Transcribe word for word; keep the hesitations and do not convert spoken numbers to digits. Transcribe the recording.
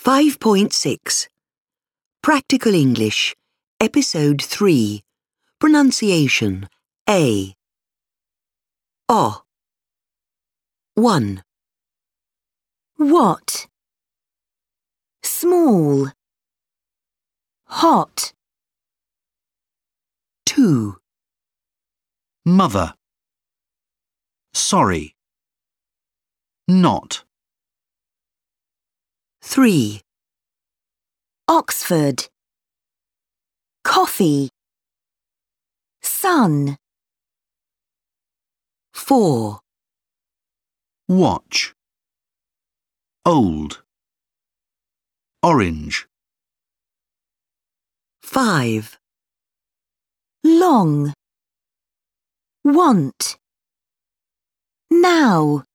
five point six Practical English, Episode three Pronunciation A. O. one. What? Small. Hot. two. Mother. Sorry. Not. three. Oxford. Coffee. Sun. four. Watch. Old. Orange. five. Long. Want. Now.